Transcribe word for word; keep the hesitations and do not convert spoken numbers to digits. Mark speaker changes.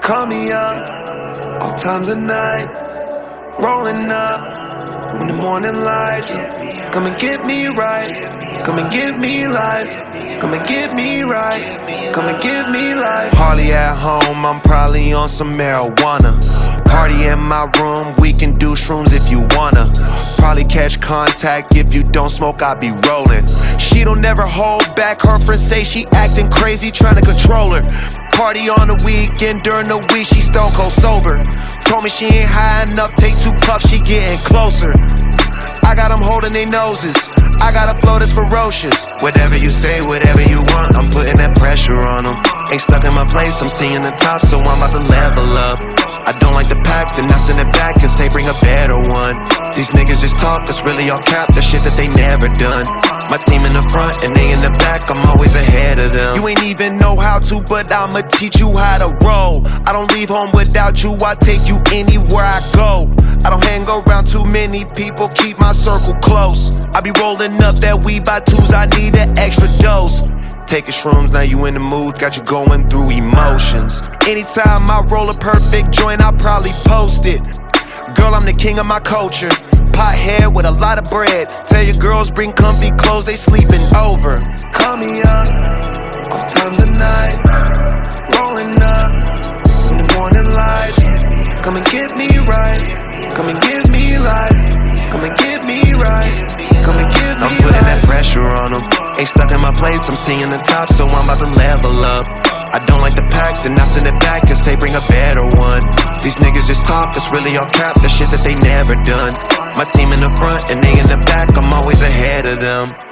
Speaker 1: Call me up, all times of night. Rolling up, when the morning lights. Come and get me right, come and give me life. Come and get me right, come and give me life.
Speaker 2: Party at home, I'm probably on some marijuana. Party in my room, we can do shrooms if you wanna. Probably catch contact, if you don't smoke, I be rolling. She don't never hold back, her friends say she acting crazy, trying to control her. Party on the weekend, during the week she stone cold sober. Told me she ain't high enough, take two puffs, she getting closer. I got them holding their noses, I got a flow that's ferocious. Whatever you say, whatever you want, I'm putting that pressure on them. Ain't stuck in my place, I'm seeing the top, so I'm about to level up. I don't like the pack, then I send it back and say bring a better one. These niggas just talk, it's really all cap, the shit that they never done. My team in the front and they in the back, I'm always ahead of them. You ain't even know how to, but I'ma teach you how to roll. I don't leave home without you, I take you anywhere I go. I don't hang around too many people, keep my circle close. I be rolling up that weed by twos, I need an extra dose. Taking shrooms, now you in the mood, got you going through emotions. Anytime I roll a perfect joint, I'll probably post it. Girl, I'm the king of my culture. Pothead with a lot of bread. Tell your girls bring comfy clothes, they sleeping over.
Speaker 1: Call me up, all times of night. Rolling up, when the morning lights. Come and get me right, come and give me life. Come and get me right, come and give me
Speaker 2: I'm putting
Speaker 1: life.
Speaker 2: that pressure on them. Ain't stuck in my place, I'm seeing the top, so I'm about to level up. I don't like the pack, then I send it back and say bring a better one. These niggas just talk, it's really all cap, the shit that they never done. My team in the front and they in the back, I'm always ahead of them.